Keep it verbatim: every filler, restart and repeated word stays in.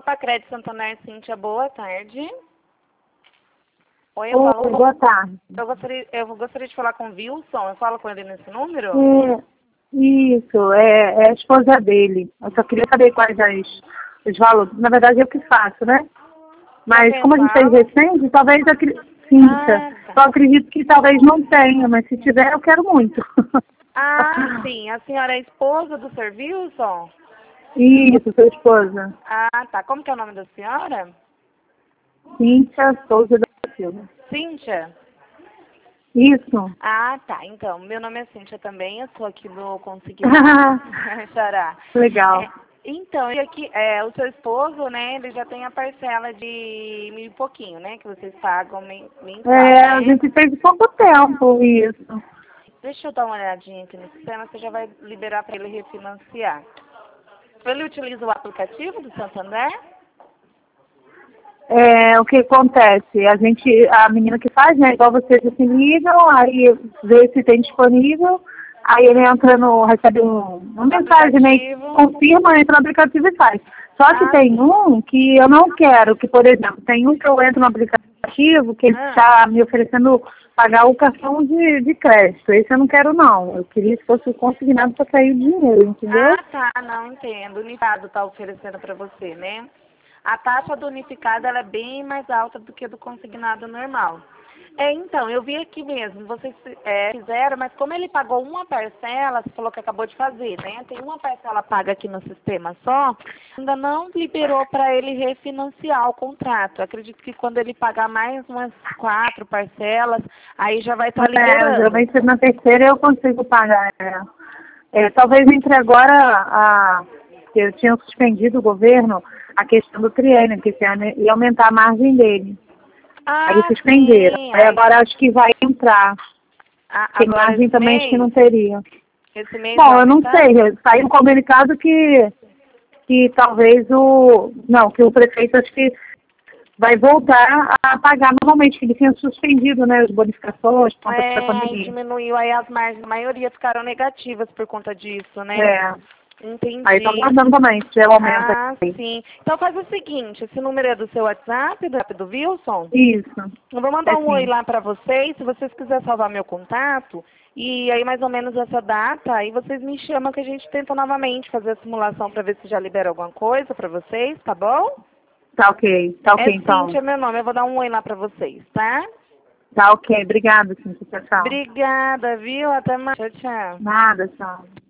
Pacred Santander, Cíntia, boa tarde. Oi, eu Oi, falo. boa tarde. Eu gostaria, eu gostaria de falar com o Wilson. Eu falo com ele nesse número? É, isso, é, é a esposa dele. Eu só queria saber quais as, os valores. Na verdade, eu que faço, né? Mas quem como a gente fez fala? recente, talvez eu acre- Cíntia. Ah, tá. Eu acredito que talvez não tenha, mas se tiver, eu quero muito. Ah, sim. A senhora é esposa do senhor Wilson? Isso, sua esposa. Ah, tá. Como que é o nome da senhora? Cíntia Souza da Silva. Cíntia? Isso. Ah, tá. Então, meu nome é Cíntia também. Eu sou aqui do Consignado. Xará. Legal. É, então, e aqui, é, o seu esposo, né, ele já tem a parcela de mil e pouquinho, né, que vocês pagam men- mensal, É, a né? gente fez pouco tempo isso. Deixa eu dar uma olhadinha aqui no sistema, você já vai liberar para ele refinanciar. Ele utiliza o aplicativo do Santander? É, o que acontece? A gente, a menina que faz, né, igual vocês assim, ligam, aí vê se tem disponível, aí ele entra no, recebe um, uma mensagem, né, e Aplicativo. confirma, entra no aplicativo e faz. Só que Ah, tem sim. um que eu não quero, que por exemplo, tem um que eu entro no aplicativo que ele Ah. está me oferecendo pagar o cartão de, de crédito. Esse eu não quero não. Eu queria que fosse consignado para sair o dinheiro, entendeu? Ah, tá, não entendo. O Unificado está oferecendo para você, né? A taxa do unificado ela é bem mais alta do que do consignado normal. É, então, eu vi aqui mesmo, vocês é, fizeram, mas como ele pagou uma parcela, você falou que acabou de fazer, né? Tem uma parcela paga aqui no sistema só, ainda não liberou para ele refinanciar o contrato. Eu acredito que quando ele pagar mais umas quatro parcelas, aí já vai estar tá É, liberando. geralmente na terceira eu consigo pagar. É. É, talvez entre agora, a, que eu tinha suspendido o governo, a questão do triênio, que esse ano ia aumentar a margem dele. Aí eles Ah, suspenderam. sim. Aí Aí, agora acho que vai entrar. a- Porque agora margem esse também acho que mês, não teria. esse mês vai Bom, eu não aumentar? sei, saiu um comunicado que, que talvez o. Não, que o prefeito acho que vai voltar a pagar normalmente, que ele tinha suspendido, né, as bonificações por conta da É, aí pandemia. diminuiu, aí as margens, a maioria ficaram negativas por conta disso, né? É. Aí tô Entendi. aguardando também, se é o aumento Ah, aí. sim. Então faz o seguinte, esse número é do seu WhatsApp, do, do Wilson? Isso. Eu vou É mandar um oi sim. lá para vocês, se vocês quiserem salvar meu contato, e aí mais ou menos essa data, aí vocês me chamam que a gente tenta novamente fazer a simulação para ver se já libera alguma coisa para vocês, tá bom? Tá ok. Tá É ok, então. Cíntia, meu nome, eu vou dar um oi lá para vocês, tá? Tá ok. Obrigada, Cíntia. Tchau, tchau. Obrigada, viu? Até mais. Tchau, tchau. Nada, tchau.